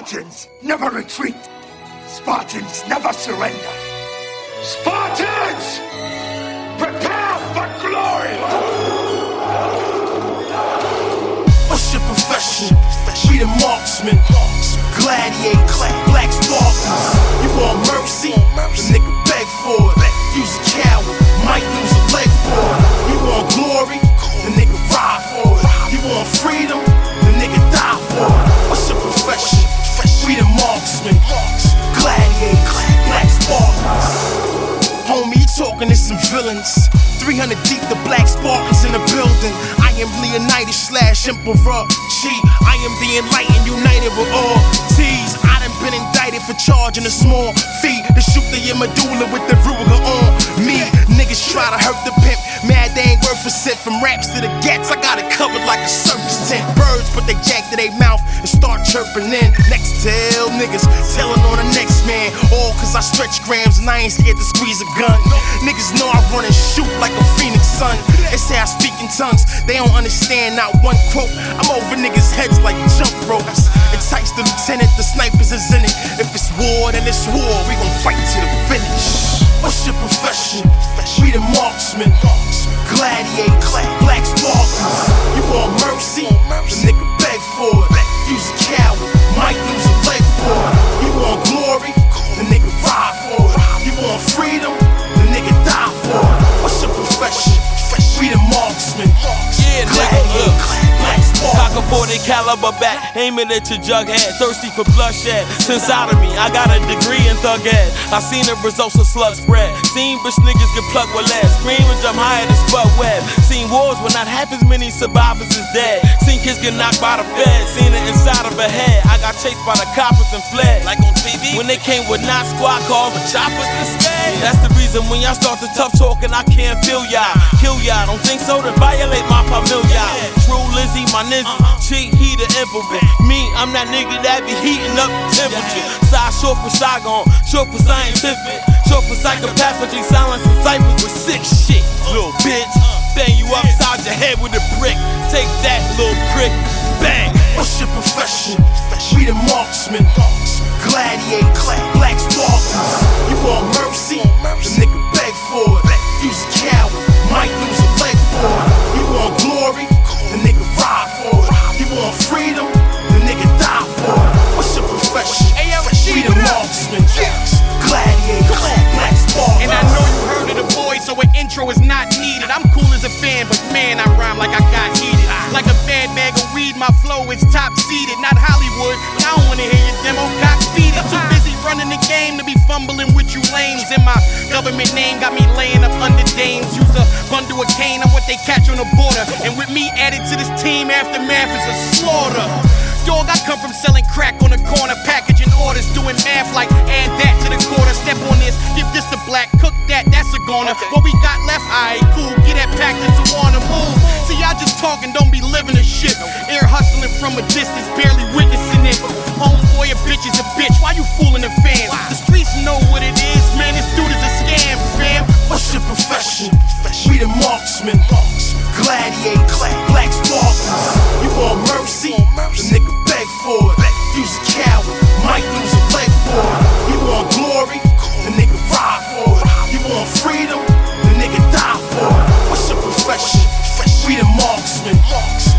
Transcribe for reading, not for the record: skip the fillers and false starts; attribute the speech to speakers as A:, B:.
A: Spartans never retreat. Spartans never surrender. Spartans, prepare for glory!
B: What's your profession? We the marksmen, gladiators, black Spartans. You want mercy? The nigga beg for it. Use a coward, might lose a leg for it. You want glory? The nigga ride for it. You want freedom? The nigga die for it. What's your profession? We the marksmen, gladiators, black Spartans. Homie, you talking to some villains. 300 deep, the black Spartans in the building. I am Leonidas / Emperor G. I am the enlightened, united with all T's. I done been indicted for charging a small fee to shoot the medulla with the Ruger on me. Niggas try to hurt the pimp, mad they ain't worth a cent. From raps to the gats, I got it covered like a circus tent. Birds put their jack to their mouth and start chirping in. Next tell niggas, telling on the next man. All cause I stretch grams and I ain't scared to squeeze a gun. Niggas know I run and shoot like a phoenix sun. They say I speak in tongues, they don't understand not one quote. I'm over niggas' heads like jump ropes. Entice the lieutenant, the snipers is in it. If it's war, then it's war, we gon' fight to the finish. What's your profession? We the marksmen, gladiators, black Spartans. You want mercy? The nigga beg for it. Use a coward, might lose a leg for it. You want glory? The nigga ride for it. You want freedom? The nigga die for it. What's your profession? We the marksmen, gladiators, black Spartans.
C: Cock a 40 caliber back, aiming at your jughead. Thirsty for bloodshed, since out of me, I got a degree in thug head. I seen the results of slug spread. Seen bitch niggas get plucked with lead. Scream and jump higher than Spud Web. Seen wars where not half as many survivors is dead. Seen kids get knocked by the fed. Seen it inside of a head. I got chased by the coppers and fled. Like on TV, when they came with not squad cars but choppers instead. That's the reason when y'all start the tough talking, I can't feel y'all. Kill y'all, don't think so, then violate my familiar. True Lizzie, my nizzy, cheat, he the emperor. Me, I'm that nigga that be heating up the temperature. Side short for Saigon, short for scientific, short for psychopathically silencing ciphers with sick shit. Little bitch, bang you upside your head with a brick. Take that, little prick, bang.
B: What's your profession? We the marksmen, gladiators, black Spartans. You want mercy? The nigga beg for it. Use a coward, might lose a leg for it. You want glory? The nigga ride for it. You want freedom? The nigga die for it. What's your profession? We the marksmen, gladiators, black Spartans.
D: And I know you heard of the boys, so an intro is not needed. I'm cool as a fan, but man, I rhyme like I got heated. Like a bad bag of weed, my flow is top seeded. Not Hollywood, but I don't wanna hear your demo cock beat it. Too busy running the game to be fumbling with you lames. And my government name got me laying up under dames. Use a bundle of cane on what they catch on the border. And with me added to this team, aftermath is a slaughter. Dog, I come from selling crack on the corner, packaging orders, doing math like add that to the quarter. Step on this, give this to black, cook that, that's a goner. What we got left, alright, cool, get that package to wanna move. See, y'all just talking, don't be living the shit. Air hustling from a distance, barely witnessing it. Homeboy, a bitch is a bitch, why you fooling the fans? The streets know what it is, man, this dude is a scam, fam.
B: What's your profession? We the marksmen, gladiators, black Spartans. You want mercy? The nigga beg for it. Use a coward, might lose a leg for it. You want glory? The nigga ride for it. You want freedom? The nigga die for it. What's your profession? We the marksmen,